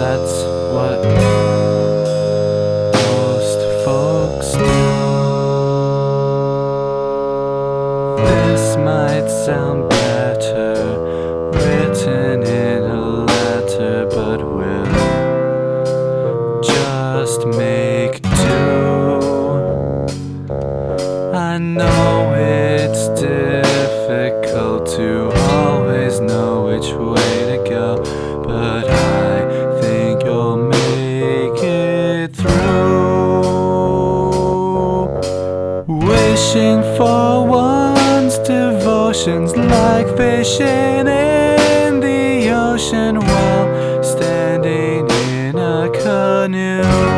that's what most folks do. This might sound better written in a letter, but we'll just make do. I know it's difficult to always know which way to go, but I think you'll make it through. Wishing for one's devotions like fishing in the ocean while standing in a canoe.